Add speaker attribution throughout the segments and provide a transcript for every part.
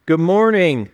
Speaker 1: Good morning.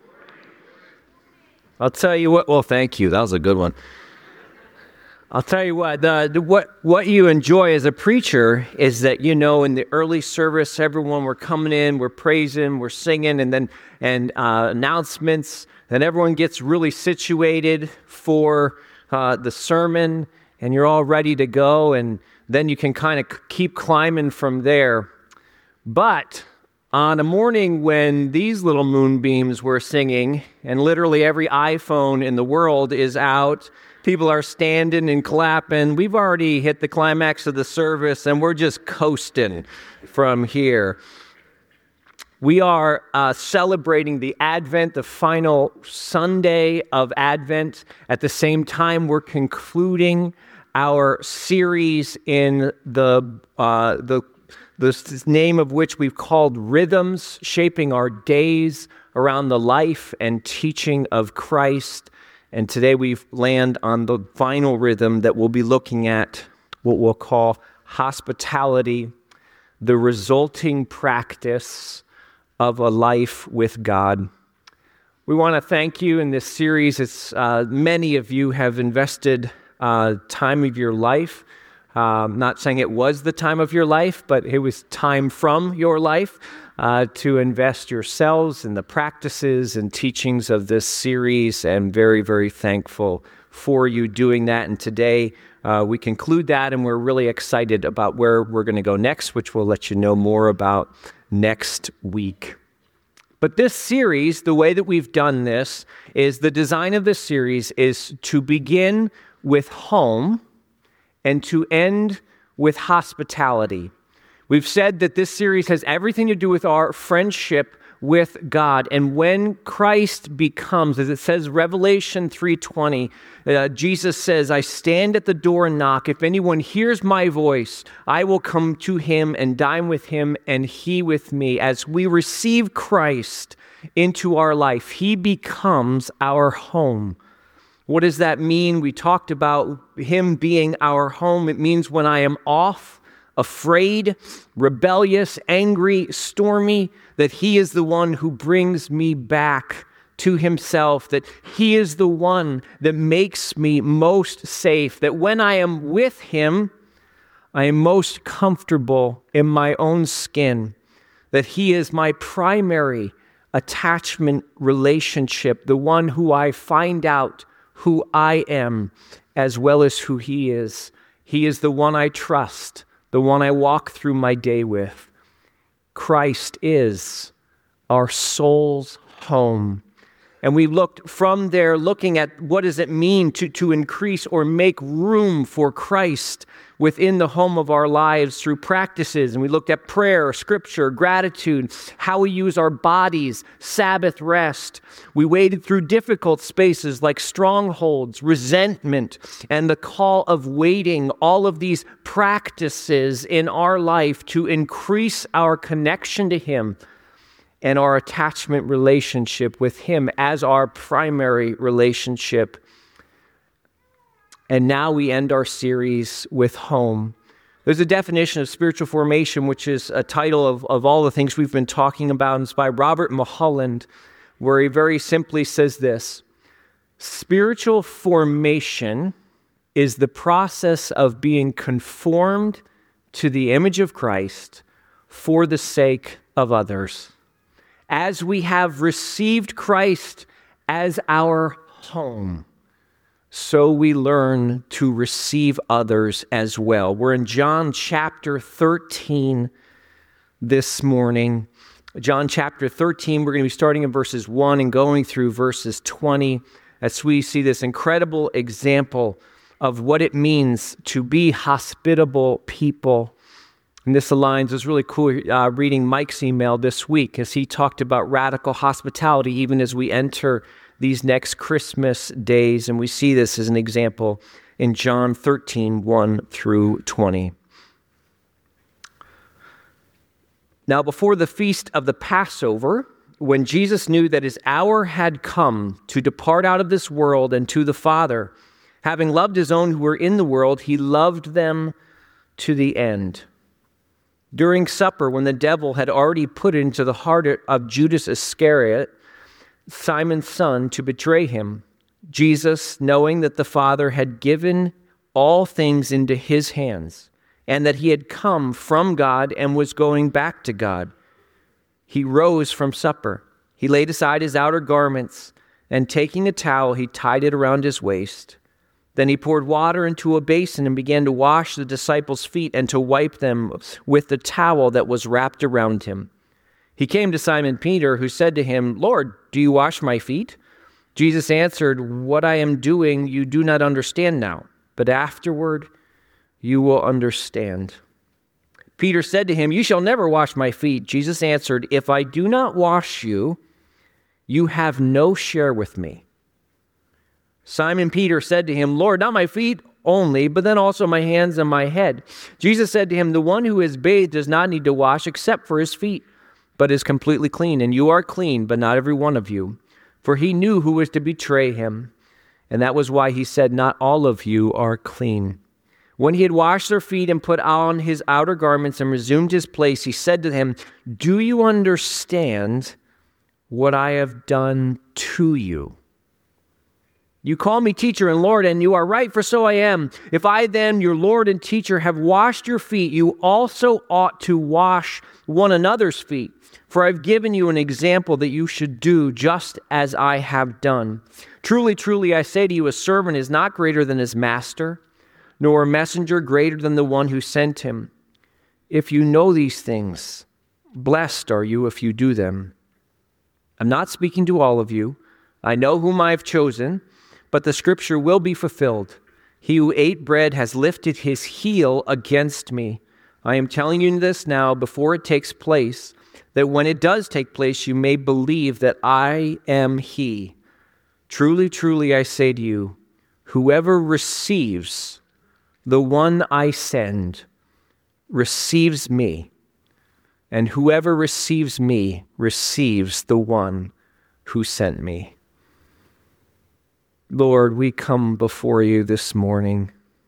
Speaker 1: I'll tell you what. Well, thank you. That was a good one. I'll tell you what. What you enjoy as a preacher is that in the early service, everyone we're coming in, we're praising, we're singing, and announcements. Then everyone gets really situated for the sermon, and you're all ready to go, and then you can kind of keep climbing from there. But on a morning when these little moonbeams were singing, and literally every iPhone in the world is out, people are standing and clapping, we've already hit the climax of the service, and we're just coasting from here. We are celebrating the Advent, the final Sunday of Advent. At the same time, we're concluding our series in the name of which we've called Rhythms, shaping our days around the life and teaching of Christ. And today we've landed on the final rhythm that we'll be looking at, what we'll call hospitality, the resulting practice of a life with God. We want to thank you in this series. Many of you have invested time of your life. Not saying it was the time of your life, but it was time from your life to invest yourselves in the practices and teachings of this series, and very, very thankful for you doing that. And today we conclude that, and we're really excited about where we're going to go next, which we'll let you know more about next week. But this series, the way that we've done this, is the design of this series is to begin with home and to end with hospitality. We've said that this series has everything to do with our friendship with God. And when Christ becomes, as it says, Revelation 3:20, Jesus says, "I stand at the door and knock. If anyone hears my voice, I will come to him and dine with him and he with me." As we receive Christ into our life, he becomes our home. What does that mean? We talked about him being our home. It means when I am off, afraid, rebellious, angry, stormy, that he is the one who brings me back to himself, that he is the one that makes me most safe, that when I am with him, I am most comfortable in my own skin, that he is my primary attachment relationship, the one who I find out who I am as well as who he is. He is the one I trust, the one I walk through my day with. Christ is our soul's home. And we looked from there, looking at what does it mean to increase or make room for Christ within the home of our lives through practices. And we looked at prayer, scripture, gratitude, how we use our bodies, Sabbath rest. We waded through difficult spaces like strongholds, resentment, and the call of waiting. All of these practices in our life to increase our connection to him and our attachment relationship with him as our primary relationship. And now we end our series with home. There's a definition of spiritual formation, which is a title of all the things we've been talking about. And it's by Robert Mulholland, where he very simply says this: spiritual formation is the process of being conformed to the image of Christ for the sake of others. As we have received Christ as our home, so we learn to receive others as well. We're in John chapter 13 this morning. John chapter 13, we're going to be starting in verses 1 and going through verses 20 as we see this incredible example of what it means to be hospitable people. And this aligns, it was really cool reading Mike's email this week as he talked about radical hospitality even as we enter these next Christmas days. And we see this as an example in John 13, 1 through 20. Now, before the feast of the Passover, when Jesus knew that his hour had come to depart out of this world and to the Father, having loved his own who were in the world, he loved them to the end. During supper, when the devil had already put it into the heart of Judas Iscariot, Simon's son, to betray him, Jesus, knowing that the Father had given all things into his hands, and that he had come from God and was going back to God, he rose from supper. He laid aside his outer garments, and taking a towel, he tied it around his waist. Then he poured water into a basin and began to wash the disciples' feet and to wipe them with the towel that was wrapped around him. He came to Simon Peter, who said to him, "Lord, do you wash my feet?" Jesus answered, "What I am doing you do not understand now, but afterward you will understand." Peter said to him, "You shall never wash my feet." Jesus answered, "If I do not wash you, you have no share with me." Simon Peter said to him, "Lord, not my feet only, but then also my hands and my head." Jesus said to him, "The one who is bathed does not need to wash except for his feet, but is completely clean. And you are clean, but not every one of you." For he knew who was to betray him, and that was why he said, "Not all of you are clean." When he had washed their feet and put on his outer garments and resumed his place, he said to him, "Do you understand what I have done to you? You call me teacher and Lord, and you are right, for so I am. If I then, your Lord and teacher, have washed your feet, you also ought to wash one another's feet. For I've given you an example that you should do just as I have done. Truly, truly, I say to you, a servant is not greater than his master, nor a messenger greater than the one who sent him. If you know these things, blessed are you if you do them. I'm not speaking to all of you. I know whom I have chosen, but the scripture will be fulfilled. He who ate bread has lifted his heel against me. I am telling you this now before it takes place, that when it does take place, you may believe that I am he. Truly, truly, I say to you, whoever receives the one I send receives me, and whoever receives me receives the one who sent me." Lord, we come before you this morning.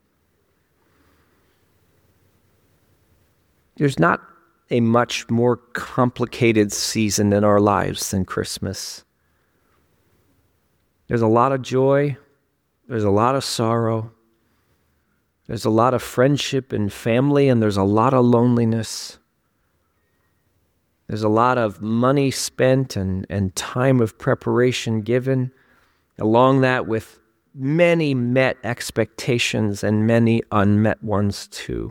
Speaker 1: There's not a much more complicated season in our lives than Christmas. There's a lot of joy. There's a lot of sorrow. There's a lot of friendship and family, and there's a lot of loneliness. There's a lot of money spent and time of preparation given. Along that with many met expectations and many unmet ones too.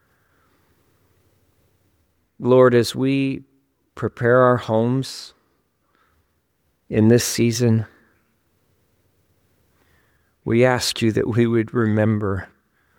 Speaker 1: Lord, as we prepare our homes in this season, we ask you that we would remember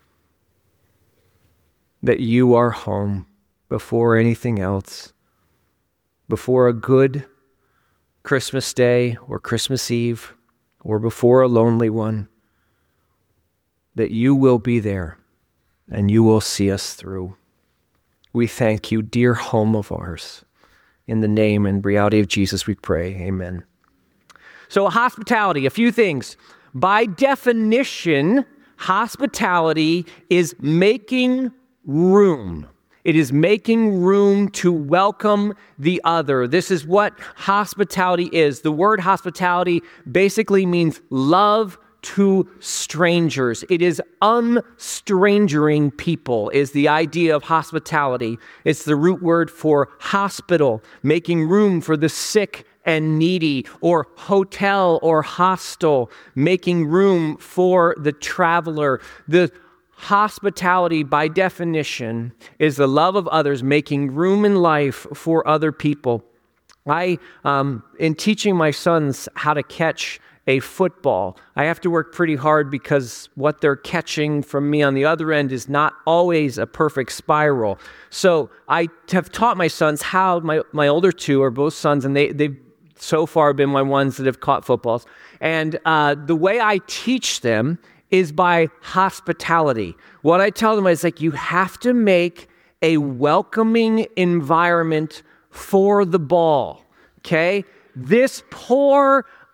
Speaker 1: that you are home before anything else, before a good Christmas Day or Christmas Eve, or before a lonely one, that you will be there and you will see us through. We thank you, dear home of ours. In the name and reality of Jesus we pray, amen. So hospitality, a few things. By definition, hospitality is making room. It is making room to welcome the other. This is what hospitality is. The word hospitality basically means love to strangers. It is unstrangering people is the idea of hospitality. It's the root word for hospital, making room for the sick and needy, or hotel or hostel, making room for the traveler. The hospitality, by definition, is the love of others, making room in life for other people. In teaching my sons how to catch a football, I have to work pretty hard because what they're catching from me on the other end is not always a perfect spiral. So I have taught my sons how, my older two are both sons, and they've so far been my ones that have caught footballs. And the way I teach them is by hospitality. What I tell them is you have to make a welcoming environment for the ball, okay? This poor,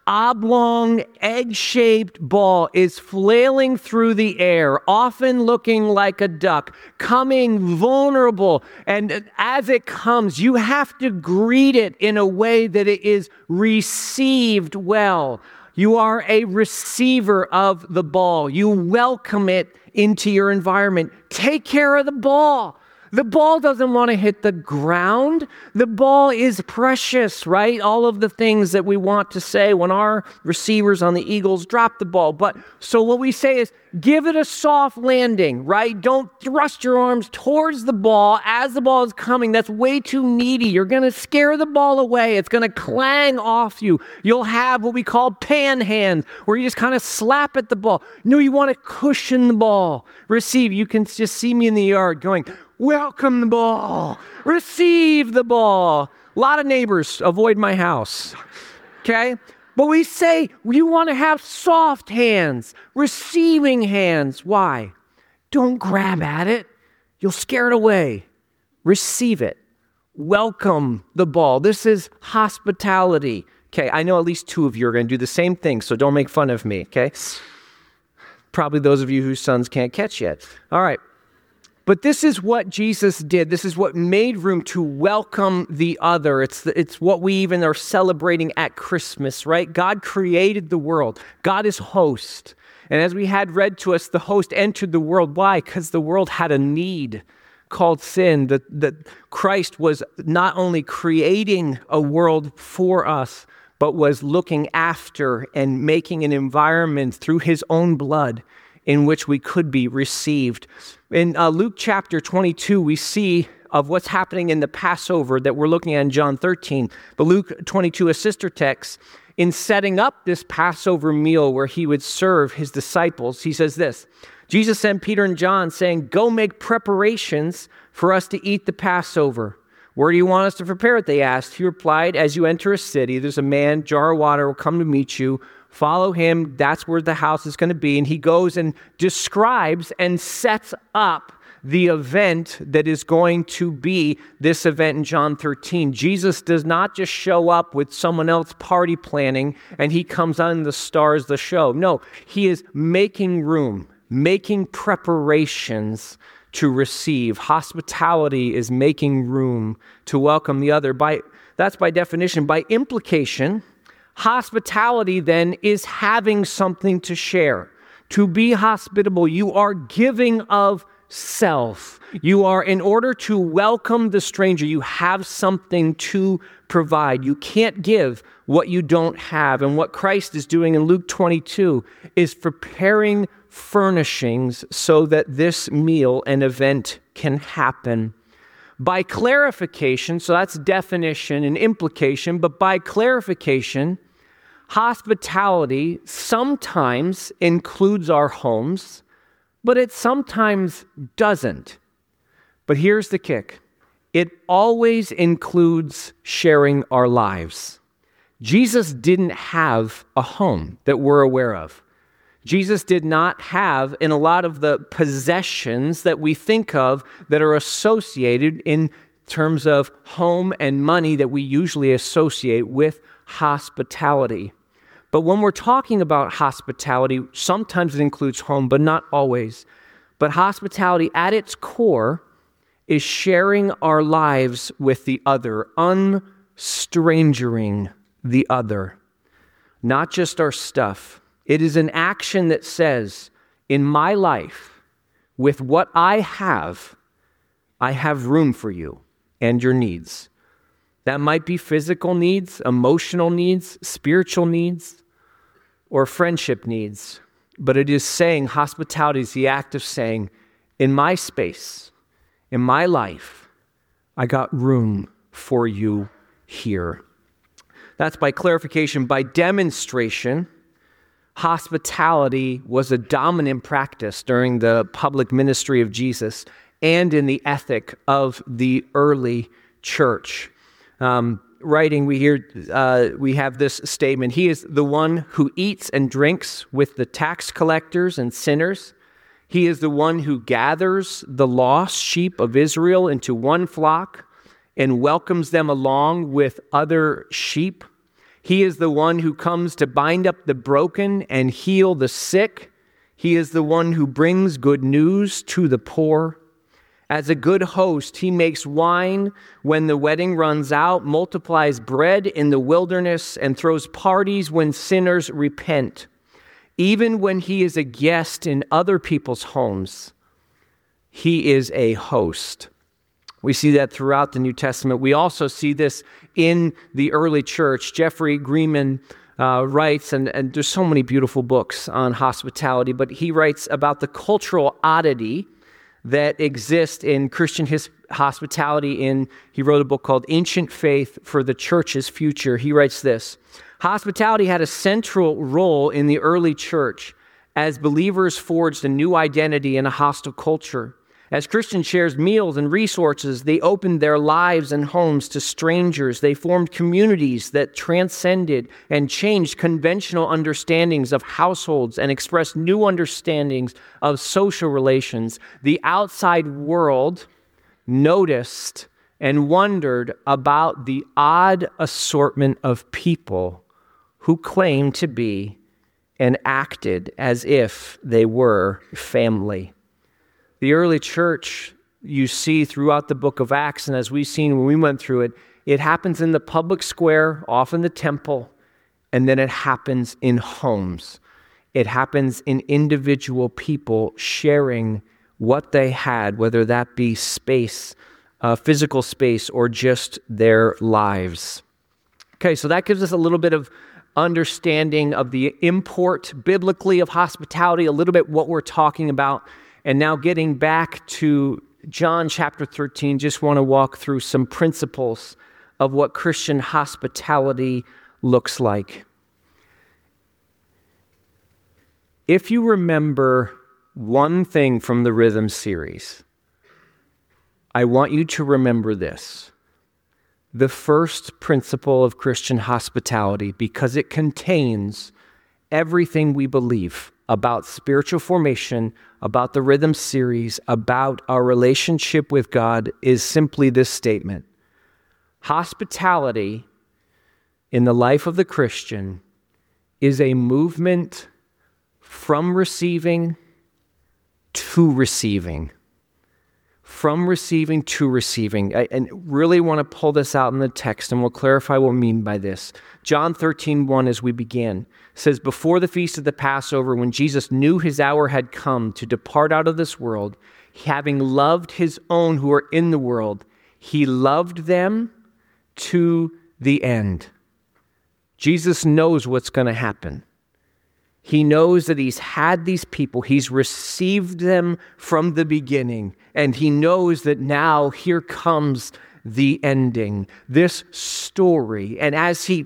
Speaker 1: oblong, egg-shaped ball is flailing through the air, often looking like a duck, coming vulnerable. And as it comes, you have to greet it in a way that it is received well. You are a receiver of the ball. You welcome it into your environment. Take care of the ball. The ball doesn't want to hit the ground. The ball is precious, right? All of the things that we want to say when our receivers on the Eagles drop the ball. But so what we say is give it a soft landing, right? Don't thrust your arms towards the ball as the ball is coming. That's way too needy. You're going to scare the ball away. It's going to clang off you. You'll have what we call pan hands, where you just kind of slap at the ball. No, you want to cushion the ball. Receive. You can just see me in the yard going, welcome the ball. Receive the ball. A lot of neighbors avoid my house. Okay? But we say you want to have soft hands, receiving hands. Why? Don't grab at it. You'll scare it away. Receive it. Welcome the ball. This is hospitality. Okay, I know at least two of you are going to do the same thing, so don't make fun of me, okay? Probably those of you whose sons can't catch yet. All right. But this is what Jesus did. This is what made room to welcome the other. It's what we even are celebrating at Christmas, right? God created the world. God is host. And as we had read to us, the host entered the world. Why? Because the world had a need called sin. That Christ was not only creating a world for us, but was looking after and making an environment through his own blood in which we could be received. In Luke chapter 22, we see of what's happening in the Passover that we're looking at in John 13. But Luke 22, a sister text, in setting up this Passover meal where he would serve his disciples, he says this, Jesus sent Peter and John saying, go make preparations for us to eat the Passover. Where do you want us to prepare it? They asked. He replied, as you enter a city, there's a man, jar of water will come to meet you. Follow him. That's where the house is going to be. And he goes and describes and sets up the event that is going to be this event in John 13. Jesus does not just show up with someone else party planning and he comes on the stars the show. No, he is making room, making preparations to receive. Hospitality is making room to welcome the other. That's by definition. By implication, hospitality then is having something to share. To be hospitable, you are giving of self. You are, in order to welcome the stranger, you have something to provide. You can't give what you don't have. And what Christ is doing in Luke 22 is preparing furnishings so that this meal and event can happen. By clarification, so that's definition and implication, but by clarification, hospitality sometimes includes our homes, but it sometimes doesn't. But here's the kick. It always includes sharing our lives. Jesus didn't have a home that we're aware of. Jesus did not have in a lot of the possessions that we think of that are associated in terms of home and money that we usually associate with hospitality. But when we're talking about hospitality, sometimes it includes home, but not always. But hospitality at its core is sharing our lives with the other, unstrangering the other, not just our stuff. It is an action that says, in my life, with what I have room for you and your needs. That might be physical needs, emotional needs, spiritual needs, or friendship needs. But it is saying, hospitality is the act of saying, in my space, in my life, I got room for you here. That's by clarification. By demonstration, hospitality was a dominant practice during the public ministry of Jesus and in the ethic of the early church. Writing, we have this statement: He is the one who eats and drinks with the tax collectors and sinners. He is the one who gathers the lost sheep of Israel into one flock and welcomes them along with other sheep. He is the one who comes to bind up the broken and heal the sick. He is the one who brings good news to the poor. As a good host, he makes wine when the wedding runs out, multiplies bread in the wilderness, and throws parties when sinners repent. Even when he is a guest in other people's homes, he is a host. We see that throughout the New Testament. We also see this in the early church. Jeffrey Greenman writes, and there's so many beautiful books on hospitality, but he writes about the cultural oddity that exists in Christian hospitality. He wrote a book called Ancient Faith for the Church's Future. He writes this: hospitality had a central role in the early church as believers forged a new identity in a hostile culture. As Christians shared meals and resources, they opened their lives and homes to strangers. They formed communities that transcended and changed conventional understandings of households and expressed new understandings of social relations. The outside world noticed and wondered about the odd assortment of people who claimed to be and acted as if they were family. The early church, you see throughout the book of Acts, and as we've seen when we went through it, it happens in the public square, often the temple, and then it happens in homes. It happens in individual people sharing what they had, whether that be space, physical space, or just their lives. Okay, so that gives us a little bit of understanding of the import biblically of hospitality, a little bit what we're talking about. And now getting back to John chapter 13, just want to walk through some principles of what Christian hospitality looks like. If you remember one thing from the Rhythm series, I want you to remember this. The first principle of Christian hospitality, because it contains everything we believe about spiritual formation, about the Rhythm series, about our relationship with God, is simply this statement: hospitality in the life of the Christian is a movement from receiving to receiving. From receiving to receiving. And really want to pull this out in the text, and we'll clarify what we mean by this. John 13:1, as we begin, says, before the feast of the Passover, when Jesus knew his hour had come to depart out of this world, having loved his own who are in the world, he loved them to the end. Jesus knows what's going to happen. He knows that he's had these people, he's received them from the beginning, and he knows that now here comes the ending, this story. And as he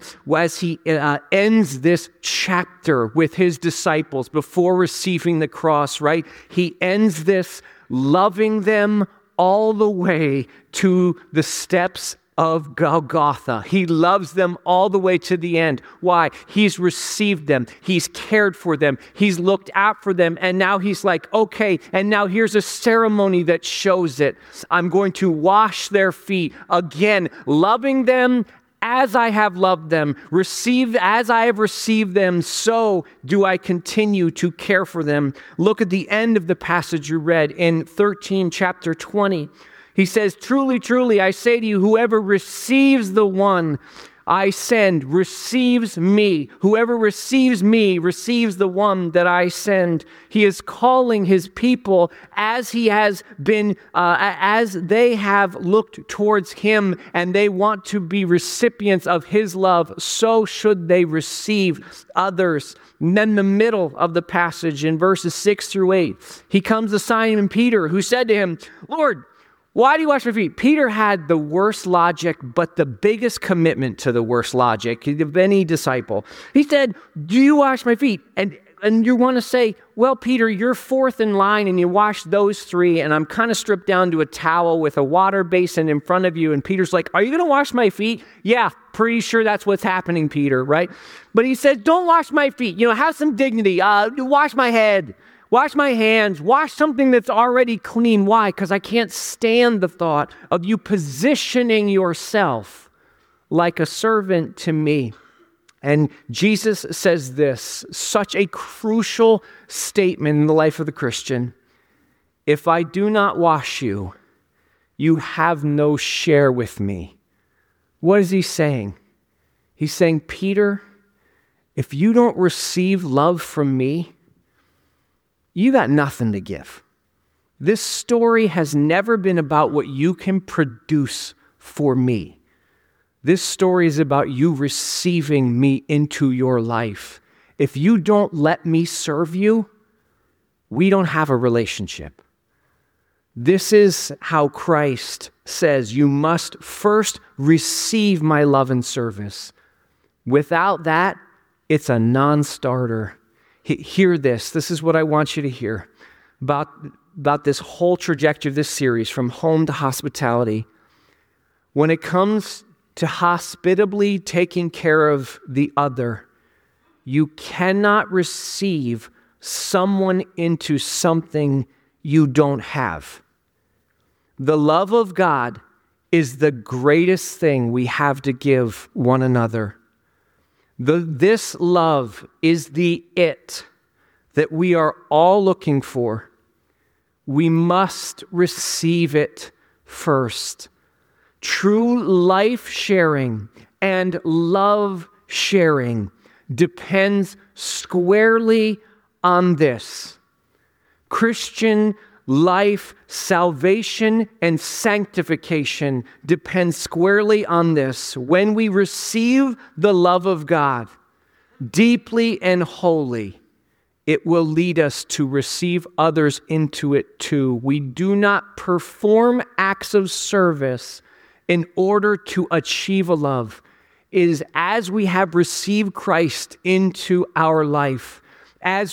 Speaker 1: ends this chapter with his disciples before receiving the cross, right? He ends this loving them all the way to the steps of Golgotha. He loves them all the way to the end. Why? He's received them. He's cared for them. He's looked out for them. And now he's like, okay, and now here's a ceremony that shows it. I'm going to wash their feet. Again, loving them as I have loved them, received as I have received them, so do I continue to care for them. Look at the end of the passage you read in 13, chapter 20. He says, truly, truly, I say to you, whoever receives the one I send receives me. Whoever receives me receives the one that I send. He is calling his people as he has been, as they have looked towards him and they want to be recipients of his love, so should they receive others. And then the middle of the passage in verses 6-8, he comes to Simon Peter, who said to him, Lord, why do you wash my feet? Peter had the worst logic, but the biggest commitment to the worst logic of any disciple. He said, do you wash my feet? And you want to say, well, Peter, you're fourth in line and you wash those three, and I'm kind of stripped down to a towel with a water basin in front of you. And Peter's like, are you going to wash my feet? Yeah, pretty sure that's what's happening, Peter, right? But he said, don't wash my feet. Have some dignity. Wash my head. Wash my hands, wash something that's already clean. Why? Because I can't stand the thought of you positioning yourself like a servant to me. And Jesus says this, such a crucial statement in the life of the Christian. If I do not wash you, you have no share with me. What is he saying? He's saying, Peter, if you don't receive love from me, you got nothing to give. This story has never been about what you can produce for me. This story is about you receiving me into your life. If you don't let me serve you, we don't have a relationship. This is how Christ says you must first receive my love and service. Without that, it's a non-starter. Hear this. This is what I want you to hear about this whole trajectory of this series from home to hospitality. When it comes to hospitably taking care of the other, you cannot receive someone into something you don't have. The love of God is the greatest thing we have to give one another. This love is the it that we are all looking for. We must receive it first. True life sharing and love sharing depends squarely on this. Christian life, salvation, and sanctification depend squarely on this. When we receive the love of God deeply and wholly, it will lead us to receive others into it too. We do not perform acts of service in order to achieve a love. It is as we have received Christ into our life, as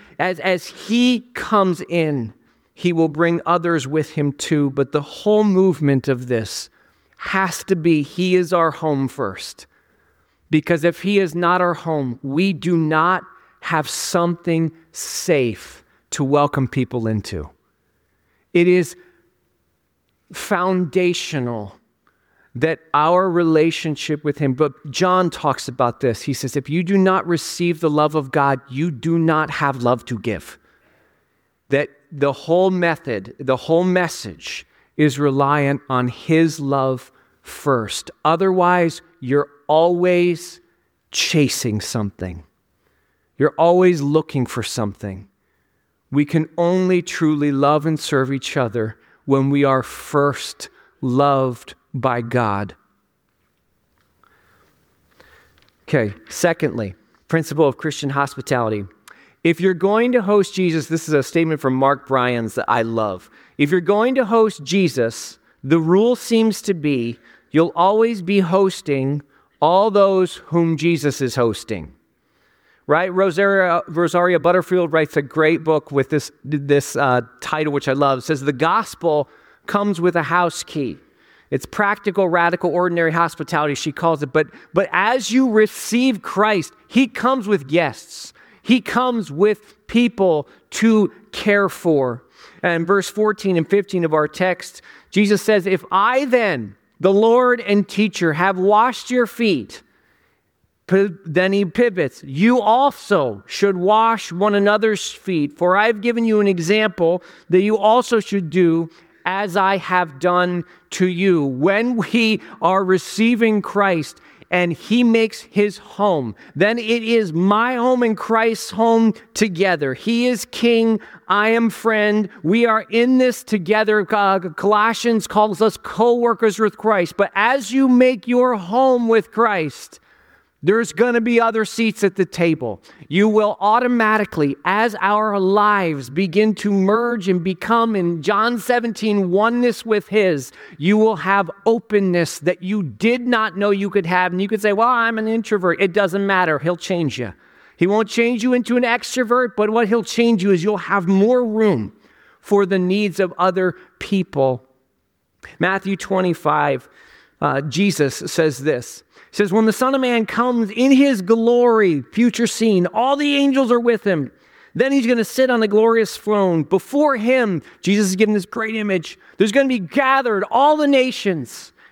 Speaker 1: He comes in, He will bring others with Him too. But the whole movement of this has to be He is our home first. Because if He is not our home, we do not have something safe to welcome people into. It is foundational that our relationship with Him, but John talks about this. He says, if you do not receive the love of God, you do not have love to give. That the whole method, the whole message is reliant on His love first. Otherwise, you're always chasing something. You're always looking for something. We can only truly love and serve each other when we are first loved by God. Okay, secondly, principle of Christian hospitality. If you're going to host Jesus, this is a statement from Mark Bryans that I love. If you're going to host Jesus, the rule seems to be you'll always be hosting all those whom Jesus is hosting. Right? Rosaria Butterfield writes a great book with this title, which I love. It says, the gospel comes with a house key. It's practical, radical, ordinary hospitality, she calls it. But as you receive Christ, He comes with guests. He comes with people to care for. And verse 14 and 15 of our text, Jesus says, if I then, the Lord and teacher, have washed your feet, then he pivots. You also should wash one another's feet, for I have given you an example that you also should do as I have done to you. When we are receiving Christ and He makes His home, then it is my home and Christ's home together. He is King, I am friend. We are in this together. Colossians calls us co-workers with Christ. But as you make your home with Christ, there's going to be other seats at the table. You will automatically, as our lives begin to merge and become, in John 17, oneness with His, you will have openness that you did not know you could have. And you could say, well, I'm an introvert. It doesn't matter. He'll change you. He won't change you into an extrovert, but what He'll change you is you'll have more room for the needs of other people. Matthew 25, Jesus says this. He says, when the Son of Man comes in His glory, future scene, all the angels are with Him. Then He's going to sit on the glorious throne. Before Him, Jesus is giving this great image. There's going to be gathered all the nations.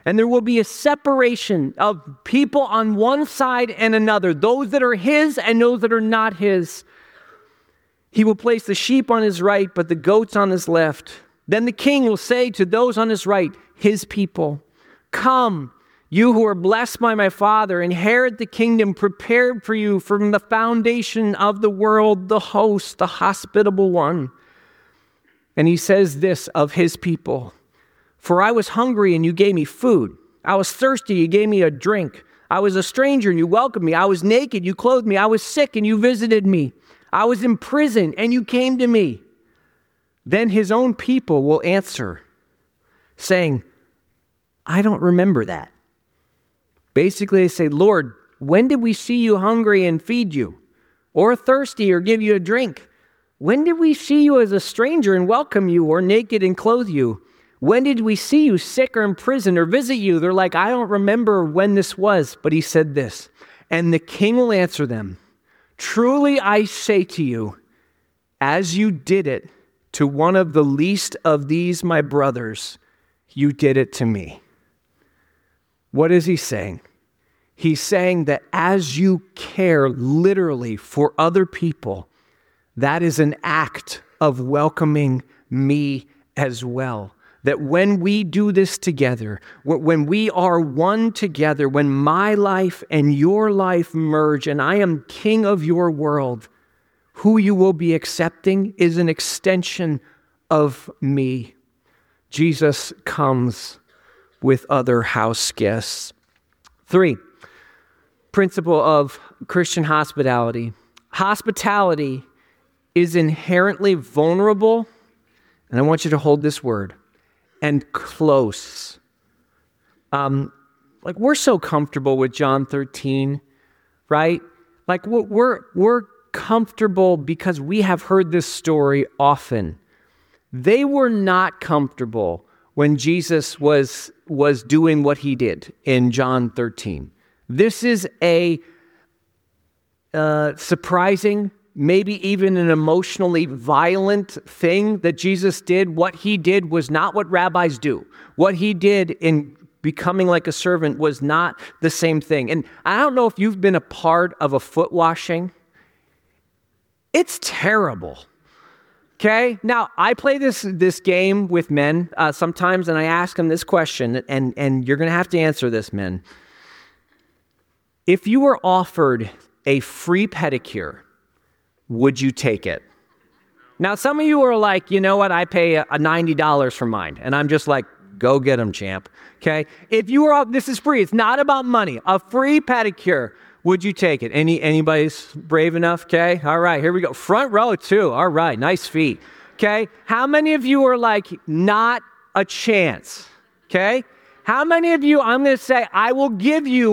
Speaker 1: And there will be a separation of people on one side and another, those that are his and those that are not his. He will place the sheep on his right, but the goats on his left. Then the king will say to those on his right, his people, come, you who are blessed by my Father, inherit the kingdom prepared for you from the foundation of the world, the host, the hospitable one. And he says this of his people, for I was hungry and you gave me food. I was thirsty, you gave me a drink. I was a stranger and you welcomed me. I was naked, you clothed me. I was sick and you visited me. I was in prison and you came to me. Then his own people will answer, saying, I don't remember that. Basically, they say, Lord, when did we see you hungry and feed you, or thirsty or give you a drink? When did we see you as a stranger and welcome you, or naked and clothe you? When did we see you sick or in prison or visit you? They're like, I don't remember when this was. But he said this, and the king will answer them, truly I say to you, as you did it to one of the least of these my brothers, you did it to me. What is he saying? He's saying that as you care literally for other people, that is an act of welcoming me as well. That when we do this together, when we are one together, when my life and your life merge and I am king of your world, who you will be accepting is an extension of me. Jesus comes with other house guests. 3, principle of Christian hospitality. Hospitality is inherently vulnerable, and I want you to hold this word, and close. Like we're so comfortable with John 13, right? Like we're comfortable because we have heard this story often. They were not comfortable when Jesus was doing what he did in John 13. This is a surprising, maybe even an emotionally violent thing that Jesus did. What he did was not what rabbis do. What he did in becoming like a servant was not the same thing. And I don't know if you've been a part of a foot washing. It's terrible. Okay? Now, I play this game with men sometimes, and I ask them this question, and you're going to have to answer this, men. If you were offered a free pedicure, would you take it? Now, some of you are like, you know what, I pay a $90 for mine. And I'm just like, go get them, champ. Okay? If you were, this is free. It's not about money. A free pedicure, would you take it? Anybody's brave enough? Okay? All right, here we go. Front row too. All right, nice feet. Okay? How many of you are like, not a chance? Okay? How many of you, I'm going to say, I will give you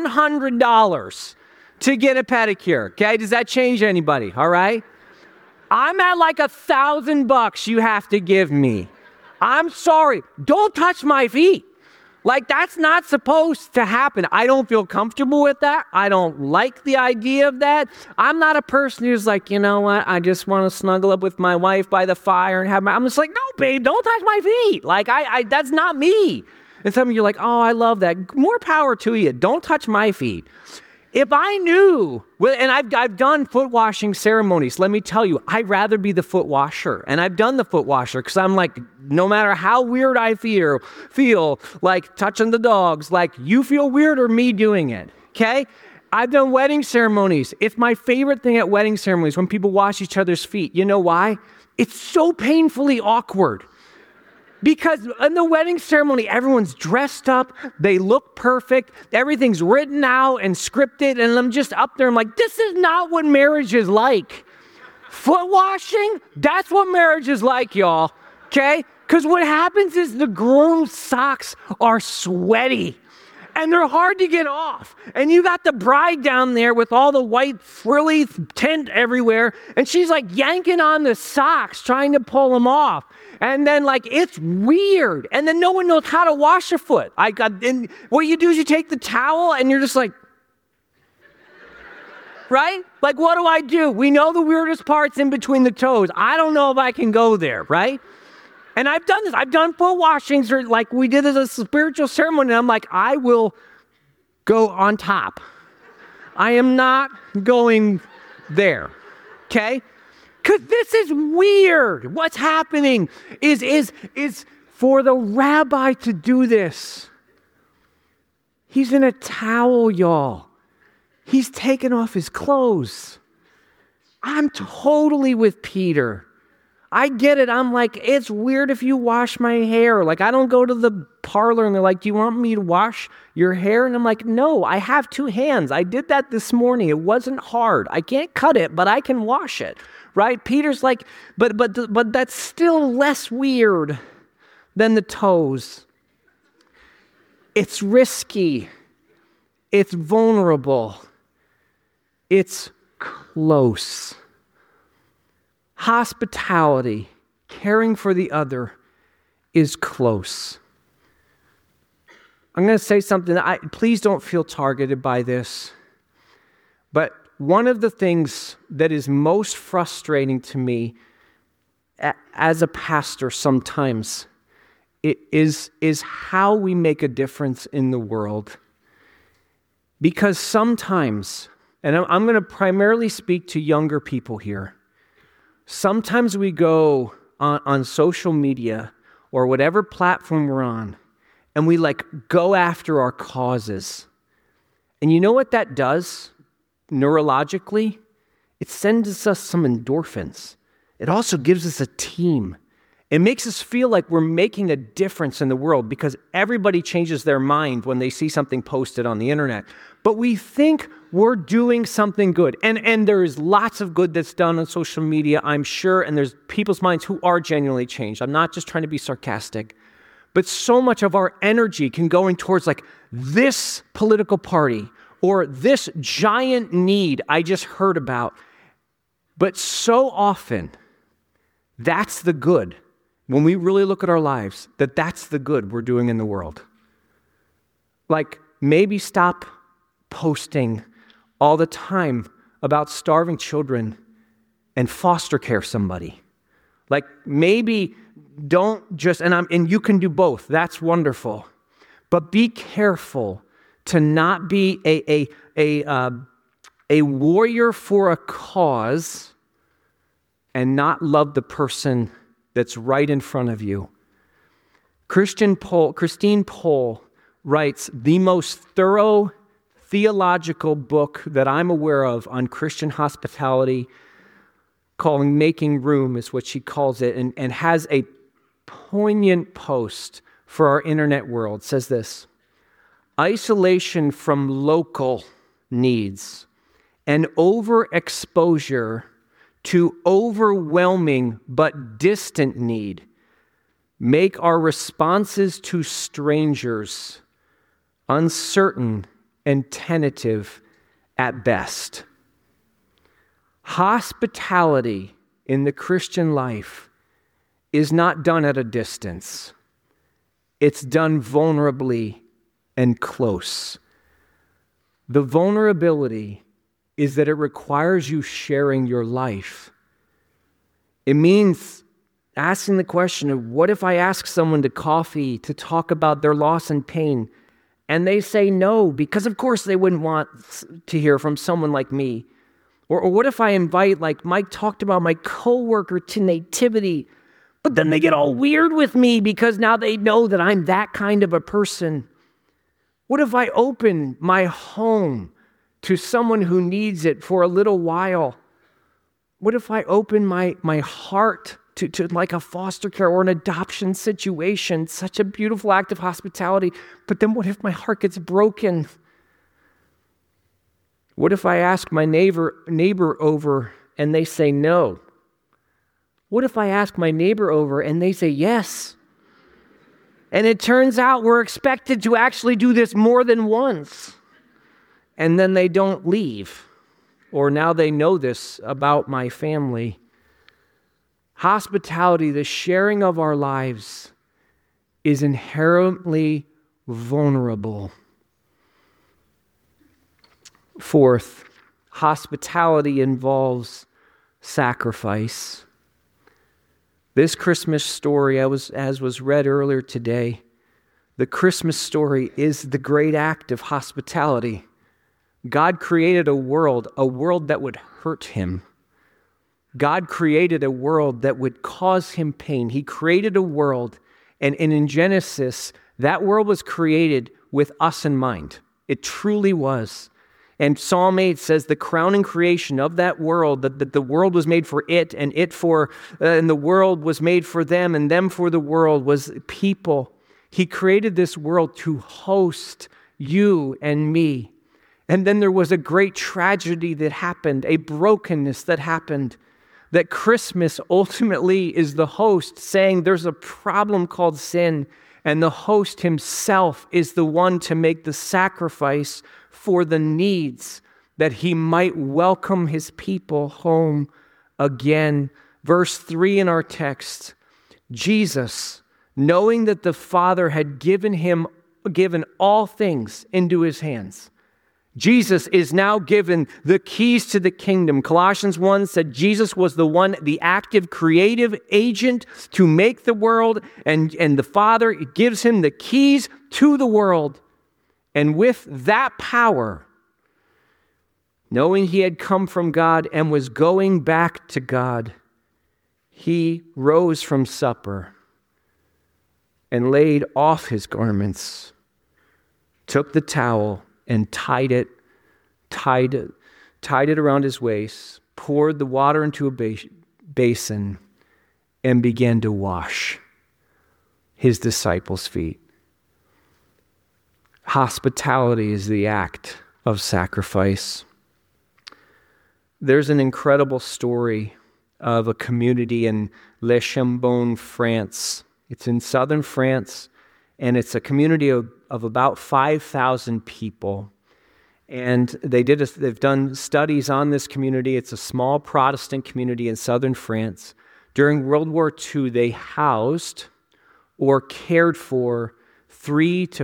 Speaker 1: $100 to get a pedicure. Okay? Does that change anybody? All right? I'm at like $1,000 you have to give me. I'm sorry. Don't touch my feet. Like, that's not supposed to happen. I don't feel comfortable with that. I don't like the idea of that. I'm not a person who's like, you know what? I just want to snuggle up with my wife by the fire and have I'm just like, no, babe, don't touch my feet. Like, I that's not me. And some of you are like, oh, I love that. More power to you. Don't touch my feet. If I knew, and I've done foot washing ceremonies, let me tell you, I'd rather be the foot washer. And I've done the foot washer because I'm like, no matter how weird I feel like touching the dogs, like you feel weird or me doing it, okay? I've done wedding ceremonies. It's my favorite thing at wedding ceremonies when people wash each other's feet. You know why? It's so painfully awkward. Because in the wedding ceremony, everyone's dressed up, they look perfect, everything's written out and scripted, and I'm just up there, I'm like, this is not what marriage is like. Foot washing, that's what marriage is like, y'all, okay? Because what happens is the groom's socks are sweaty, and they're hard to get off. And you got the bride down there with all the white frilly tint everywhere, and she's like yanking on the socks, trying to pull them off. And then, like, it's weird. And then no one knows how to wash a foot. And what you do is you take the towel and you're just like, right? Like, what do? We know the weirdest parts in between the toes. I don't know if I can go there, right? And I've done this. I've done foot washings, or like we did as a spiritual ceremony. And I'm like, I will go on top. I am not going there. Okay? Because this is weird. What's happening is for the rabbi to do this. He's in a towel, y'all. He's taken off his clothes. I'm totally with Peter. I get it. I'm like, it's weird if you wash my hair. Like, I don't go to the parlor and they're like, do you want me to wash your hair? And I'm like, no, I have two hands. I did that this morning. It wasn't hard. I can't cut it, but I can wash it, right? Peter's like, but that's still less weird than the toes. It's risky. It's vulnerable. It's close. Hospitality, caring for the other, is close. I'm going to say something. Please don't feel targeted by this. But one of the things that is most frustrating to me as a pastor sometimes is how we make a difference in the world. Because sometimes, and I'm going to primarily speak to younger people here, sometimes we go on social media or whatever platform we're on, and we like go after our causes. And you know what that does neurologically? It sends us some endorphins. It also gives us a team. It makes us feel like we're making a difference in the world because everybody changes their mind when they see something posted on the internet. But we think we're doing something good. And there's lots of good that's done on social media, I'm sure, and there's people's minds who are genuinely changed. I'm not just trying to be sarcastic. But so much of our energy can go in towards like this political party or this giant need I just heard about. But so often, that's the good. When we really look at our lives, that's the good we're doing in the world. Like, maybe stop posting all the time about starving children and foster care somebody. Like, maybe don't just, and you can do both. That's wonderful. But be careful to not be a warrior for a cause and not love the person that's right in front of you. Christine Pohl writes the most thorough theological book that I'm aware of on Christian hospitality, called Making Room is what she calls it, and has a poignant post for our internet world. It says this: isolation from local needs and overexposure to overwhelming but distant need make our responses to strangers uncertain and tentative at best. Hospitality in the Christian life is not done at a distance. It's done vulnerably and close. The vulnerability is that it requires you sharing your life. It means asking the question of, what if I ask someone to coffee to talk about their loss and pain, and they say no, because of course they wouldn't want to hear from someone like me? Or what if I invite, like Mike talked about, my coworker to Nativity, but then they get all weird with me because now they know that I'm that kind of a person? What if I open my home to someone who needs it for a little while? What if I open my heart to like a foster care or an adoption situation? Such a beautiful act of hospitality. But then what if my heart gets broken? What if I ask my neighbor over and they say no? What if I ask my neighbor over and they say yes? And it turns out we're expected to actually do this more than once. And then they don't leave. Or now they know this about my family. Hospitality, the sharing of our lives, is inherently vulnerable. Fourth, hospitality involves sacrifice. This Christmas story, as was read earlier today, the Christmas story is the great act of hospitality. God created a world that would hurt him. God created a world that would cause him pain. He created a world, and in Genesis, that world was created with us in mind. It truly was. And Psalm 8 says the crowning creation of that world, that the world was made for it, and the world was made for them, and them for the world, was people. He created this world to host you and me. And then there was a great tragedy that happened, a brokenness that happened, that Christmas ultimately is the host saying there's a problem called sin, and the host himself is the one to make the sacrifice for the needs that he might welcome his people home again. Verse 3 in our text, Jesus, knowing that the Father had given all things into his hands, Jesus is now given the keys to the kingdom. Colossians 1 said Jesus was the active creative agent to make the world, and the Father gives him the keys to the world. And with that power, knowing he had come from God and was going back to God, he rose from supper and laid off his garments, took the towel and tied it around his waist, poured the water into a basin, and began to wash his disciples' feet. Hospitality is the act of sacrifice. There's an incredible story of a community in Le Chambon, France. It's in southern France, and it's a community of about 5,000 people. And they've done studies on this community. It's a small Protestant community in southern France. During World War II, they housed or cared for 3,000 to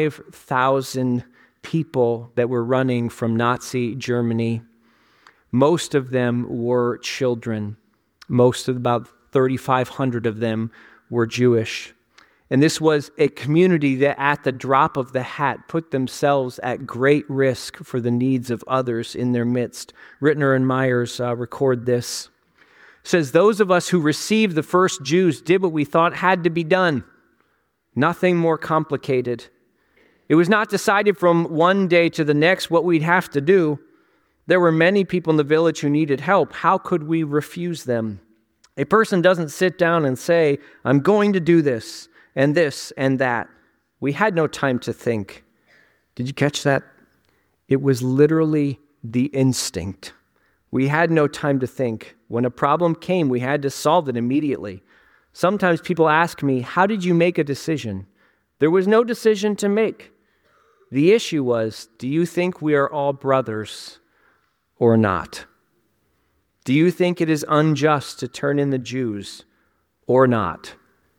Speaker 1: 5,000 people that were running from Nazi Germany. Most of them were children. About 3,500 of them were Jewish. And this was a community that at the drop of the hat put themselves at great risk for the needs of others in their midst. Rittner and Myers record this. It says, those of us who received the first Jews did what we thought had to be done. Nothing more complicated. It was not decided from one day to the next what we'd have to do. There were many people in the village who needed help. How could we refuse them? A person doesn't sit down and say, I'm going to do this and that. We had no time to think. Did you catch that? It was literally the instinct. We had no time to think. When a problem came, we had to solve it immediately. Sometimes people ask me, how did you make a decision? There was no decision to make. The issue was, do you think we are all brothers or not? Do you think it is unjust to turn in the Jews or not?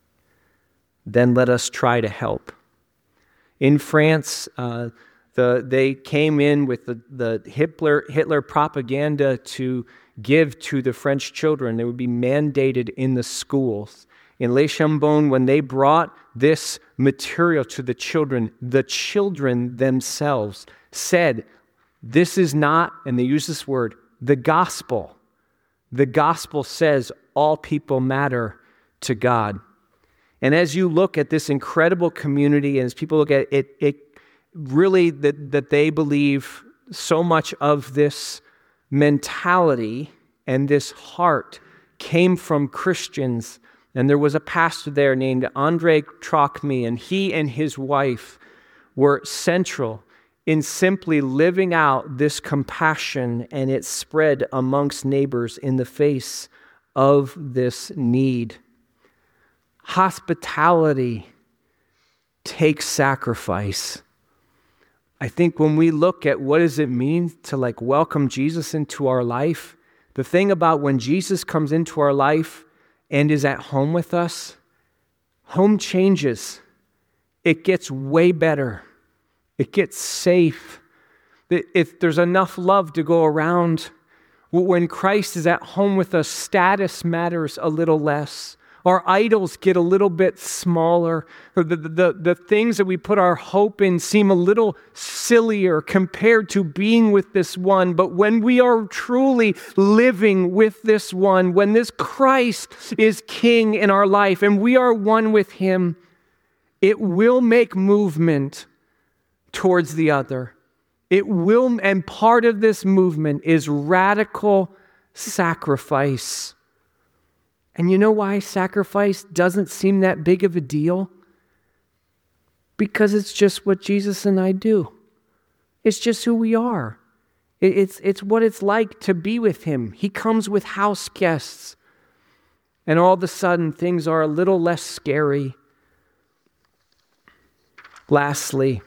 Speaker 1: Then let us try to help. In France, they came in with the Hitler propaganda to give to the French children. They would be mandated in the schools. In Le Chambon, when they brought this material to the children themselves said, this is not, and they use this word, the gospel. The gospel says all people matter to God. And as you look at this incredible community, and as people look at it really that they believe so much of this mentality and this heart came from Christians. And there was a pastor there named André Trocmé, and he and his wife were central in simply living out this compassion, and it spread amongst neighbors in the face of this need. Hospitality takes sacrifice. I think when we look at what does it mean to welcome Jesus into our life, the thing about when Jesus comes into our life and is at home with us, home changes. It gets way better. It gets safe. If there's enough love to go around, when Christ is at home with us, status matters a little less. Our idols get a little bit smaller. The things that we put our hope in seem a little sillier compared to being with this one. But when we are truly living with this one, when this Christ is King in our life and we are one with him, it will make movement towards the other. It will, and part of this movement is radical sacrifice. And you know why sacrifice doesn't seem that big of a deal? Because it's just what Jesus and I do. It's just who we are. It's what it's like to be with him. He comes with house guests. And all of a sudden, things are a little less scary. Lastly,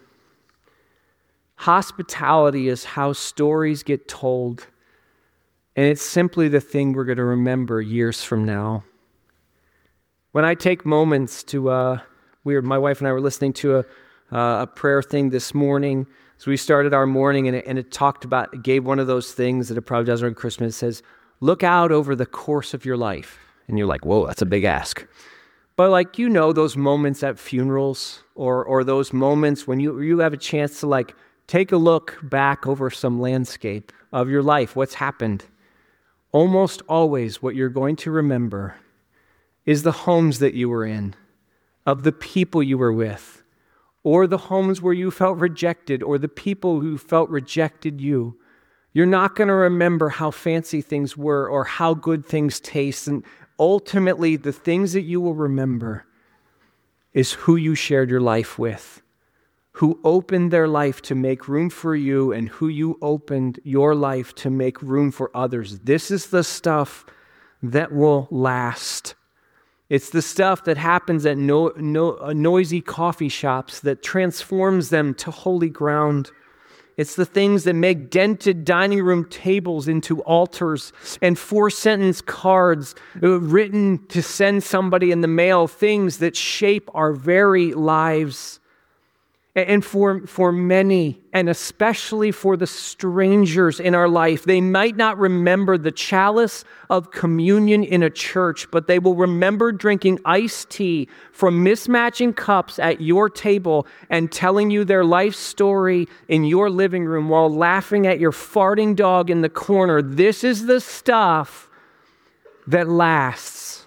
Speaker 1: hospitality is how stories get told. And it's simply the thing we're going to remember years from now. When I take moments to, my wife and I were listening to a prayer thing this morning. So we started our morning and it gave one of those things that it probably does around Christmas. It says, look out over the course of your life. And you're like, whoa, that's a big ask. But those moments at funerals or those moments when you have a chance to take a look back over some landscape of your life, what's happened. Almost always what you're going to remember is the homes that you were in, of the people you were with, or the homes where you felt rejected, or the people who felt rejected you. You're not going to remember how fancy things were or how good things taste. And ultimately, the things that you will remember is who you shared your life with, who opened their life to make room for you and who you opened your life to make room for others. This is the stuff that will last. It's the stuff that happens at noisy coffee shops that transforms them to holy ground. It's the things that make dented dining room tables into altars and 4-sentence cards written to send somebody in the mail, things that shape our very lives. And for many, and especially for the strangers in our life, they might not remember the chalice of communion in a church, but they will remember drinking iced tea from mismatching cups at your table and telling you their life story in your living room while laughing at your farting dog in the corner. This is the stuff that lasts.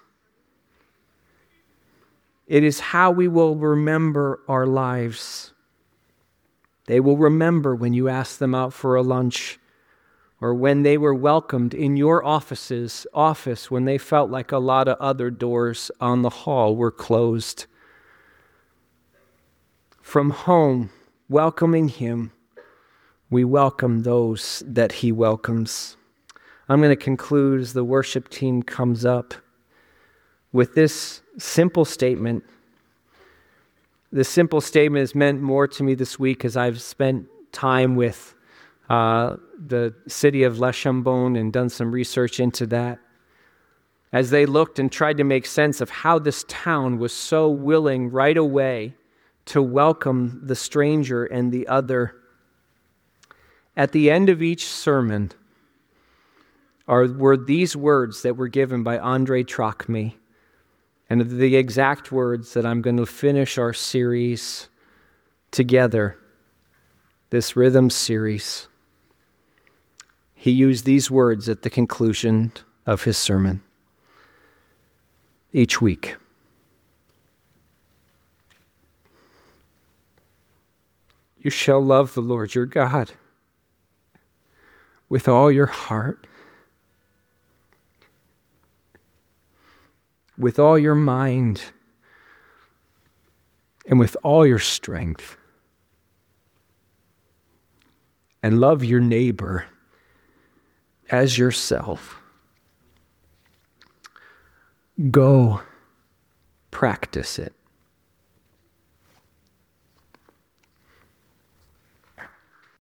Speaker 1: It is how we will remember our lives. They will remember when you asked them out for a lunch or when they were welcomed in your office when they felt like a lot of other doors on the hall were closed. From home, welcoming him, we welcome those that he welcomes. I'm going to conclude as the worship team comes up with this simple statement. This simple statement has meant more to me this week as I've spent time with the city of Les Chambon and done some research into that. As they looked and tried to make sense of how this town was so willing right away to welcome the stranger and the other. At the end of each sermon were these words that were given by Andrei Trocme. And the exact words that I'm going to finish our series together, this rhythm series. He used these words at the conclusion of his sermon each week. You shall love the Lord your God with all your heart, with all your mind, and with all your strength. And love your neighbor as yourself. Go practice it.